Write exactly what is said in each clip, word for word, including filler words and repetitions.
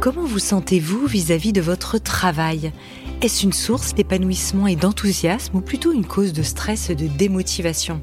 Comment vous sentez-vous vis-à-vis de votre travail ? Est-ce une source d'épanouissement et d'enthousiasme ou plutôt une cause de stress et de démotivation ?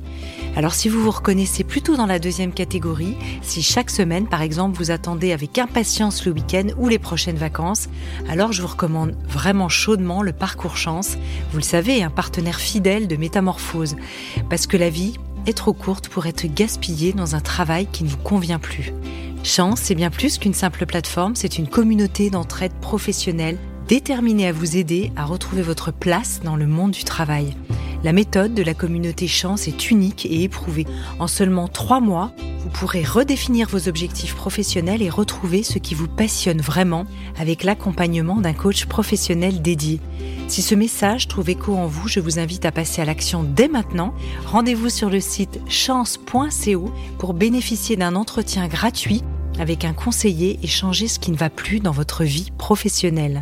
Alors si vous vous reconnaissez plutôt dans la deuxième catégorie, si chaque semaine par exemple vous attendez avec impatience le week-end ou les prochaines vacances, alors je vous recommande vraiment chaudement le Parcours Chance, vous le savez, un partenaire fidèle de Métamorphose, parce que la vie est trop courte pour être gaspillée dans un travail qui ne vous convient plus. Chance, c'est bien plus qu'une simple plateforme, c'est une communauté d'entraide professionnelle déterminée à vous aider à retrouver votre place dans le monde du travail. La méthode de la communauté Chance est unique et éprouvée. En seulement trois mois, vous pourrez redéfinir vos objectifs professionnels et retrouver ce qui vous passionne vraiment avec l'accompagnement d'un coach professionnel dédié. Si ce message trouve écho en vous, je vous invite à passer à l'action dès maintenant. Rendez-vous sur le site chance point co pour bénéficier d'un entretien gratuit avec un conseiller et changer ce qui ne va plus dans votre vie professionnelle.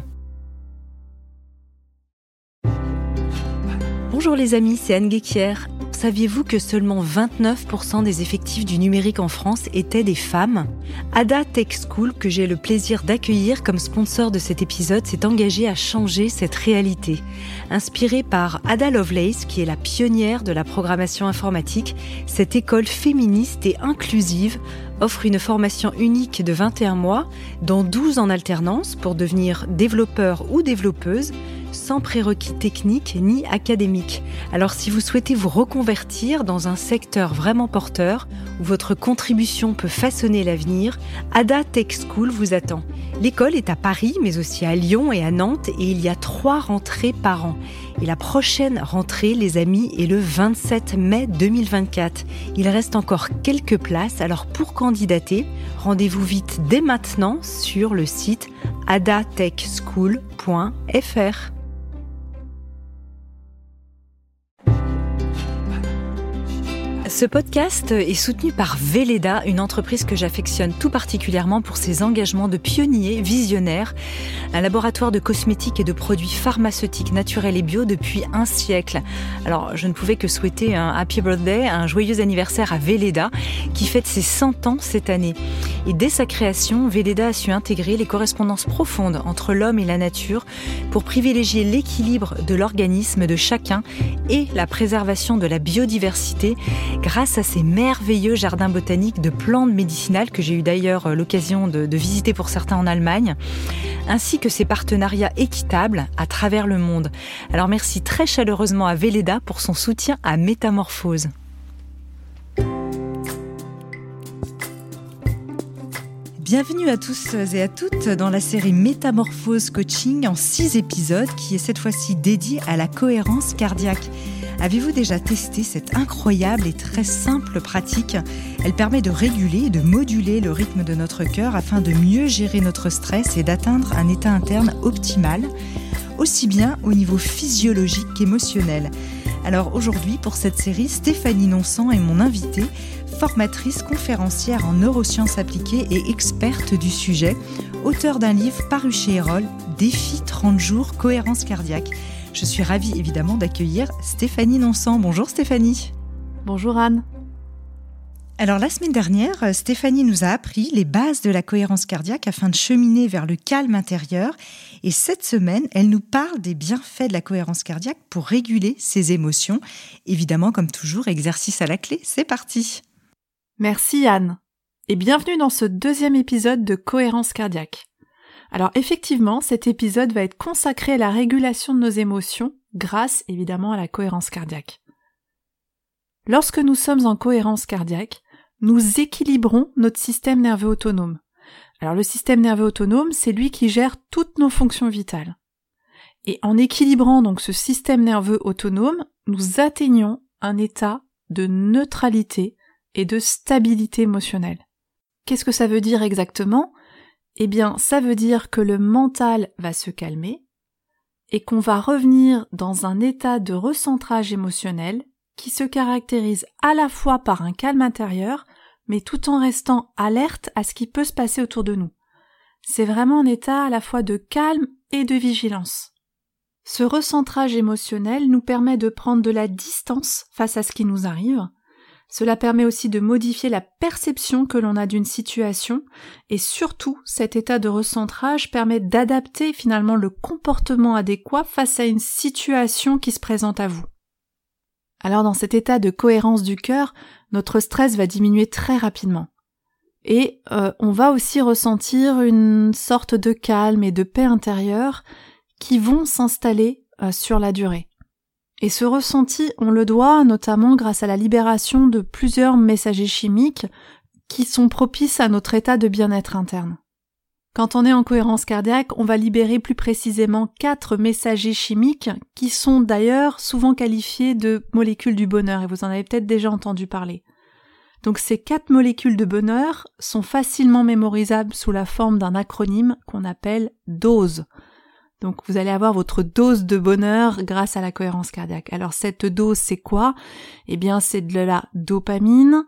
Bonjour les amis, c'est Anne Guéquière. Saviez-vous que seulement vingt-neuf pour cent des effectifs du numérique en France étaient des femmes ? Ada Tech School, que j'ai le plaisir d'accueillir comme sponsor de cet épisode, s'est engagée à changer cette réalité. Inspirée par Ada Lovelace, qui est la pionnière de la programmation informatique, cette école féministe et inclusive offre une formation unique de vingt et un mois, dont douze en alternance pour devenir développeur ou développeuse, sans prérequis techniques ni académiques. Alors si vous souhaitez vous reconvertir dans un secteur vraiment porteur, où votre contribution peut façonner l'avenir, Ada Tech School vous attend. L'école est à Paris, mais aussi à Lyon et à Nantes, et il y a trois rentrées par an. Et la prochaine rentrée, les amis, est le vingt-sept mai deux mille vingt-quatre. Il reste encore quelques places, alors pour candidater, rendez-vous vite dès maintenant sur le site ada tech school point f r. Ce podcast est soutenu par Velleda, une entreprise que j'affectionne tout particulièrement pour ses engagements de pionniers visionnaires, un laboratoire de cosmétiques et de produits pharmaceutiques naturels et bio depuis un siècle. Alors, je ne pouvais que souhaiter un happy birthday, un joyeux anniversaire à Velleda, qui fête ses cent ans cette année. Et dès sa création, Velleda a su intégrer les correspondances profondes entre l'homme et la nature pour privilégier l'équilibre de l'organisme de chacun et la préservation de la biodiversité grâce à ces merveilleux jardins botaniques de plantes médicinales que j'ai eu d'ailleurs l'occasion de, de visiter pour certains en Allemagne, ainsi que ces partenariats équitables à travers le monde. Alors merci très chaleureusement à Velleda pour son soutien à Métamorphose. Bienvenue à tous et à toutes dans la série Métamorphose Coaching en six épisodes qui est cette fois-ci dédiée à la cohérence cardiaque. Avez-vous déjà testé cette incroyable et très simple pratique ? Elle permet de réguler et de moduler le rythme de notre cœur afin de mieux gérer notre stress et d'atteindre un état interne optimal, aussi bien au niveau physiologique qu'émotionnel. Alors aujourd'hui, pour cette série, Stéphanie Nonsan est mon invitée, formatrice, conférencière en neurosciences appliquées et experte du sujet, auteure d'un livre paru chez Erol, Défi trente jours, cohérence cardiaque. Je suis ravie évidemment d'accueillir Stéphanie Nonsan. Bonjour Stéphanie. Bonjour Anne. Alors la semaine dernière, Stéphanie nous a appris les bases de la cohérence cardiaque afin de cheminer vers le calme intérieur. Et cette semaine, elle nous parle des bienfaits de la cohérence cardiaque pour réguler ses émotions. Évidemment, comme toujours, exercice à la clé. C'est parti. Merci Anne. Et bienvenue dans ce deuxième épisode de Cohérence cardiaque. Alors effectivement, cet épisode va être consacré à la régulation de nos émotions grâce évidemment à la cohérence cardiaque. Lorsque nous sommes en cohérence cardiaque, nous équilibrons notre système nerveux autonome. Alors le système nerveux autonome, c'est lui qui gère toutes nos fonctions vitales. Et en équilibrant donc ce système nerveux autonome, nous atteignons un état de neutralité et de stabilité émotionnelle. Qu'est-ce que ça veut dire exactement ? Eh bien, ça veut dire que le mental va se calmer et qu'on va revenir dans un état de recentrage émotionnel qui se caractérise à la fois par un calme intérieur, mais tout en restant alerte à ce qui peut se passer autour de nous. C'est vraiment un état à la fois de calme et de vigilance. Ce recentrage émotionnel nous permet de prendre de la distance face à ce qui nous arrive, Cela permet aussi de modifier la perception que l'on a d'une situation et surtout, cet état de recentrage permet d'adapter finalement le comportement adéquat face à une situation qui se présente à vous. Alors dans cet état de cohérence du cœur, notre stress va diminuer très rapidement. Et euh, on va aussi ressentir une sorte de calme et de paix intérieure qui vont s'installer euh, sur la durée. Et ce ressenti, on le doit notamment grâce à la libération de plusieurs messagers chimiques qui sont propices à notre état de bien-être interne. Quand on est en cohérence cardiaque, on va libérer plus précisément quatre messagers chimiques qui sont d'ailleurs souvent qualifiés de molécules du bonheur, et vous en avez peut-être déjà entendu parler. Donc ces quatre molécules de bonheur sont facilement mémorisables sous la forme d'un acronyme qu'on appelle DOSE. Donc vous allez avoir votre dose de bonheur grâce à la cohérence cardiaque. Alors cette dose, c'est quoi ? Eh bien c'est de la dopamine,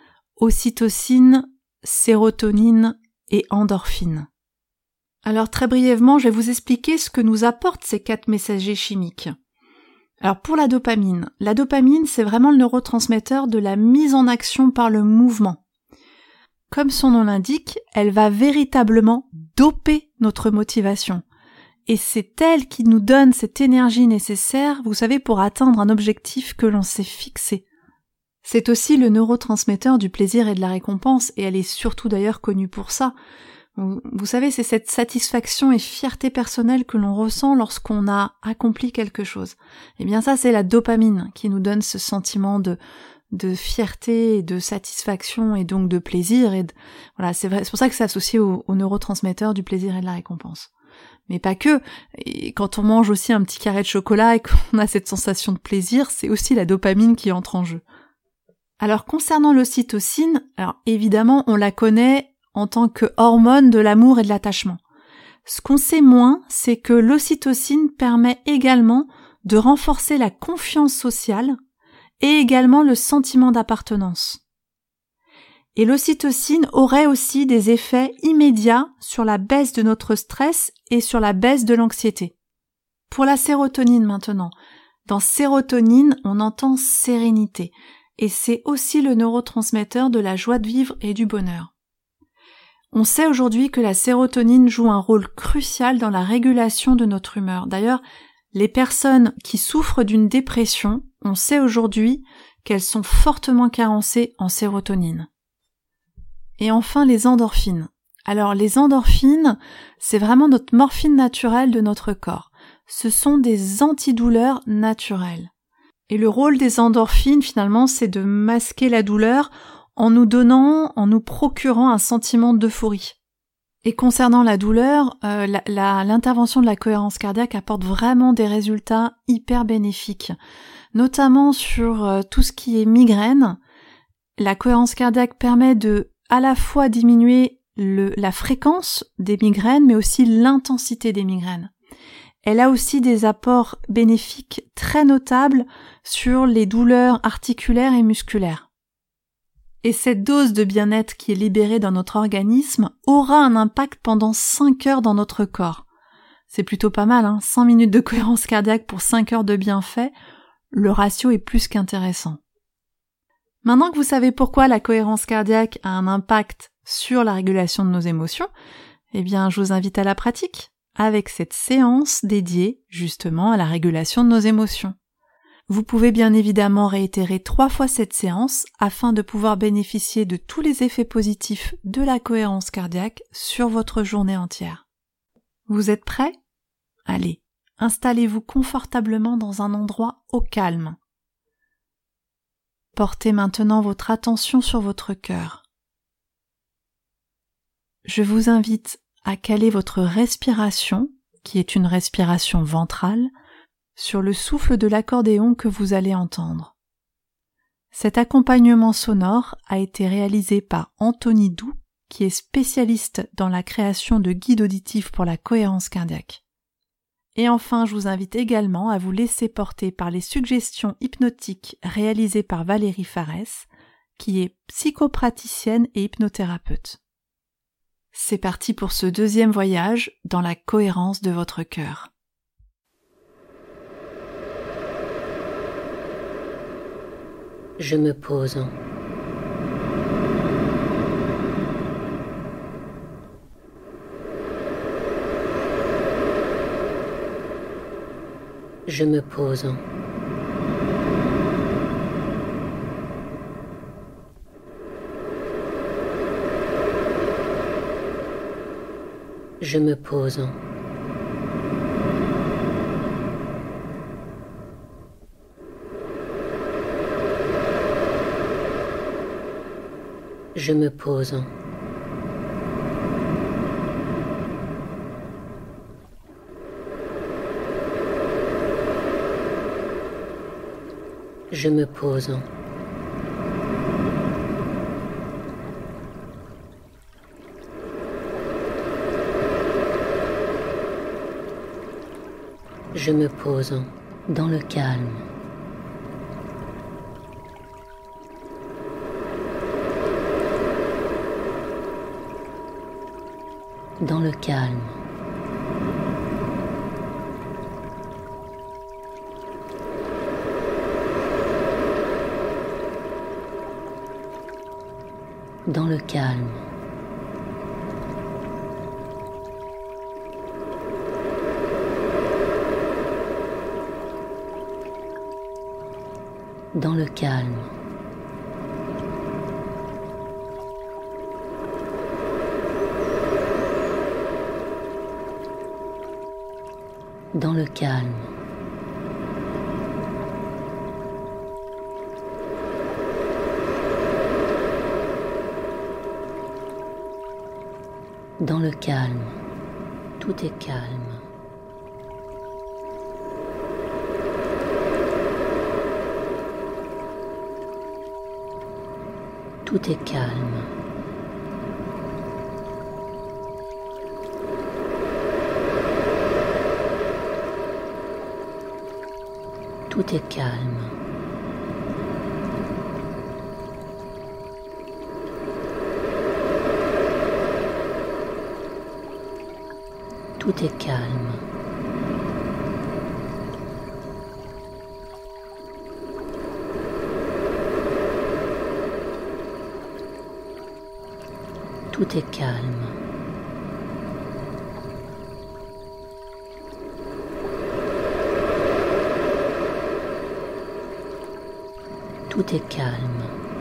ocytocine, sérotonine et endorphine. Alors très brièvement, je vais vous expliquer ce que nous apportent ces quatre messagers chimiques. Alors pour la dopamine, la dopamine c'est vraiment le neurotransmetteur de la mise en action par le mouvement. Comme son nom l'indique, elle va véritablement doper notre motivation. Et c'est elle qui nous donne cette énergie nécessaire, vous savez, pour atteindre un objectif que l'on s'est fixé. C'est aussi le neurotransmetteur du plaisir et de la récompense, et elle est surtout d'ailleurs connue pour ça. Vous savez, c'est cette satisfaction et fierté personnelle que l'on ressent lorsqu'on a accompli quelque chose. Eh bien ça, c'est la dopamine qui nous donne ce sentiment de, de fierté, de satisfaction et donc de plaisir. Et de, voilà, c'est vrai, c'est pour ça que c'est associé au, au neurotransmetteur du plaisir et de la récompense. Mais pas que. Et quand on mange aussi un petit carré de chocolat et qu'on a cette sensation de plaisir, c'est aussi la dopamine qui entre en jeu. Alors concernant l'ocytocine, alors évidemment on la connaît en tant que hormone de l'amour et de l'attachement. Ce qu'on sait moins, c'est que l'ocytocine permet également de renforcer la confiance sociale et également le sentiment d'appartenance. Et l'ocytocine aurait aussi des effets immédiats sur la baisse de notre stress et sur la baisse de l'anxiété. Pour la sérotonine maintenant, dans sérotonine, on entend sérénité, et c'est aussi le neurotransmetteur de la joie de vivre et du bonheur. On sait aujourd'hui que la sérotonine joue un rôle crucial dans la régulation de notre humeur. D'ailleurs, les personnes qui souffrent d'une dépression, on sait aujourd'hui qu'elles sont fortement carencées en sérotonine. Et enfin, les endorphines. Alors, les endorphines, c'est vraiment notre morphine naturelle de notre corps. Ce sont des antidouleurs naturelles. Et le rôle des endorphines, finalement, c'est de masquer la douleur en nous donnant, en nous procurant un sentiment d'euphorie. Et concernant la douleur, euh, la, la, l'intervention de la cohérence cardiaque apporte vraiment des résultats hyper bénéfiques, notamment sur euh, tout ce qui est migraine. La cohérence cardiaque permet de à la fois diminuer le, la fréquence des migraines, mais aussi l'intensité des migraines. Elle a aussi des apports bénéfiques très notables sur les douleurs articulaires et musculaires. Et cette dose de bien-être qui est libérée dans notre organisme aura un impact pendant cinq heures dans notre corps. C'est plutôt pas mal, hein, cinq minutes de cohérence cardiaque pour cinq heures de bienfait, le ratio est plus qu'intéressant. Maintenant que vous savez pourquoi la cohérence cardiaque a un impact sur la régulation de nos émotions, eh bien, je vous invite à la pratique, avec cette séance dédiée justement à la régulation de nos émotions. Vous pouvez bien évidemment réitérer trois fois cette séance afin de pouvoir bénéficier de tous les effets positifs de la cohérence cardiaque sur votre journée entière. Vous êtes prêts ? Allez, installez-vous confortablement dans un endroit au calme. Portez maintenant votre attention sur votre cœur. Je vous invite à caler votre respiration, qui est une respiration ventrale, sur le souffle de l'accordéon que vous allez entendre. Cet accompagnement sonore a été réalisé par Anthony Doux, qui est spécialiste dans la création de guides auditifs pour la cohérence cardiaque. Et enfin, je vous invite également à vous laisser porter par les suggestions hypnotiques réalisées par Valérie Farès, qui est psychopraticienne et hypnothérapeute. C'est parti pour ce deuxième voyage dans la cohérence de votre cœur. Je me pose en Je me pose. Je me pose. Je me pose. Je me pose. Je me pose dans le calme. Dans le calme. Dans le calme. Dans le calme. Dans le calme. Dans le calme. Tout est calme. Tout est calme. Tout est calme. Tout est calme. Tout est calme. Tout est calme.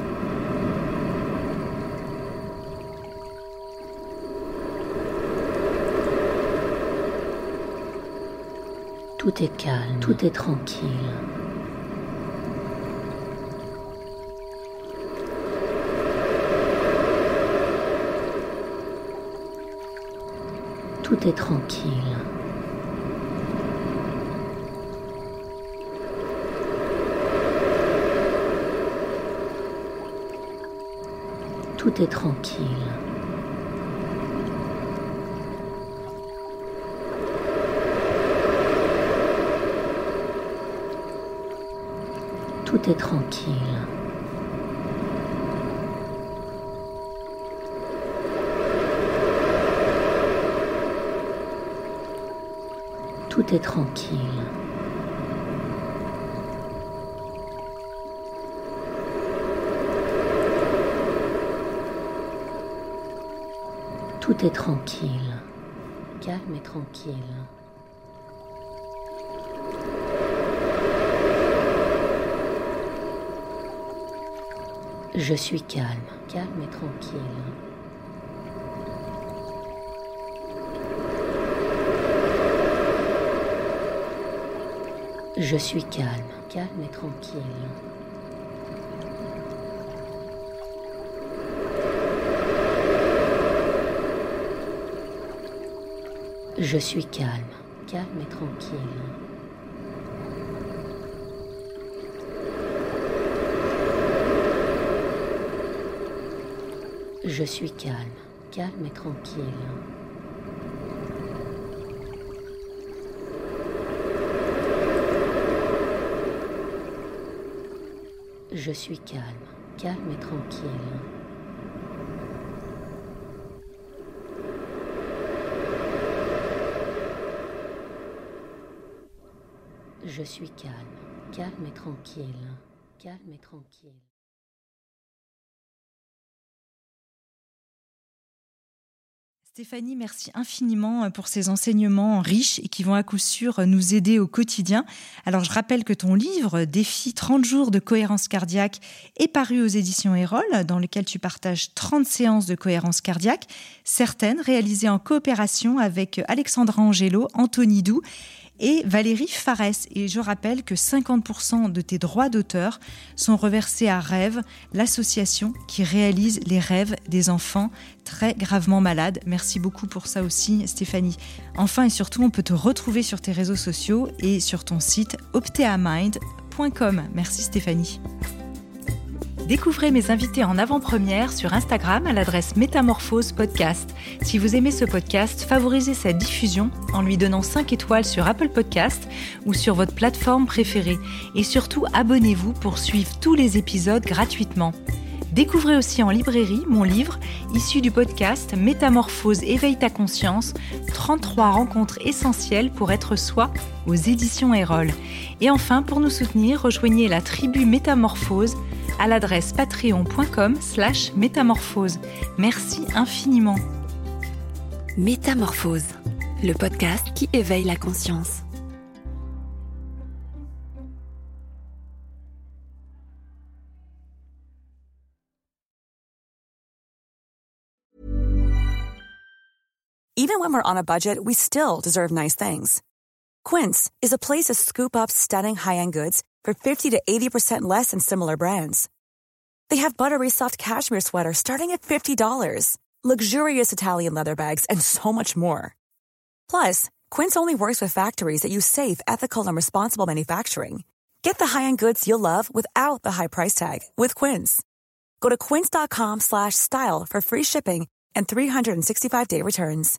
Tout est calme. Tout est tranquille. Tout est tranquille. Tout est tranquille. Tout est tranquille. Tout est tranquille. Tout est tranquille, calme et tranquille. Je suis calme, calme et tranquille. Je suis calme, calme et tranquille. Je suis calme, calme et tranquille. Je suis calme, calme et tranquille. Je suis calme, calme et tranquille. Je suis calme, calme et tranquille, calme et tranquille. Stéphanie, merci infiniment pour ces enseignements riches et qui vont à coup sûr nous aider au quotidien. Alors, je rappelle que ton livre, Défi trente jours de cohérence cardiaque, est paru aux éditions Erol, dans lequel tu partages trente séances de cohérence cardiaque, certaines réalisées en coopération avec Alexandra Angelo, Anthony Doux et Valérie Farès. Et je rappelle que cinquante pour cent de tes droits d'auteur sont reversés à Rêve, l'association qui réalise les rêves des enfants très gravement malades. Merci beaucoup pour ça aussi, Stéphanie. Enfin et surtout, on peut te retrouver sur tes réseaux sociaux et sur ton site opteamind point com. Merci Stéphanie. Découvrez mes invités en avant-première sur Instagram à l'adresse Métamorphose Podcast. Si vous aimez ce podcast, favorisez sa diffusion en lui donnant cinq étoiles sur Apple Podcast ou sur votre plateforme préférée. Et surtout, abonnez-vous pour suivre tous les épisodes gratuitement. Découvrez aussi en librairie mon livre, issu du podcast Métamorphose éveille ta conscience, trente-trois rencontres essentielles pour être soi aux éditions Erol. Et enfin, pour nous soutenir, rejoignez la tribu Métamorphose à l'adresse patreon point com slash métamorphose. Merci infiniment. Métamorphose, le podcast qui éveille la conscience. Even when we're on a budget, we still deserve nice things. Quince is a place to scoop up stunning high-end goods for fifty to eighty percent less than similar brands. They have buttery soft cashmere sweaters starting at fifty dollars, luxurious Italian leather bags, and so much more. Plus, Quince only works with factories that use safe, ethical, and responsible manufacturing. Get the high-end goods you'll love without the high price tag with Quince. Go to quince.com slash style for free shipping and three sixty-five day returns.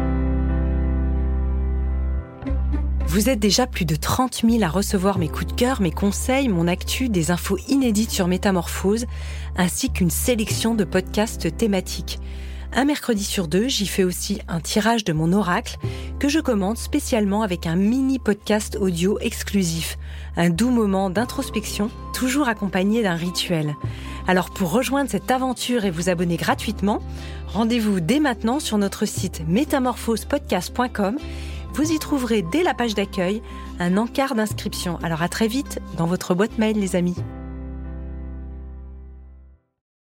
Vous êtes déjà plus de trente mille à recevoir mes coups de cœur, mes conseils, mon actu, des infos inédites sur Métamorphose, ainsi qu'une sélection de podcasts thématiques. Un mercredi sur deux, j'y fais aussi un tirage de mon oracle que je commande spécialement avec un mini podcast audio exclusif. Un doux moment d'introspection, toujours accompagné d'un rituel. Alors pour rejoindre cette aventure et vous abonner gratuitement, rendez-vous dès maintenant sur notre site métamorphose podcast point com. Vous y trouverez dès la page d'accueil un encart d'inscription. Alors à très vite dans votre boîte mail les amis.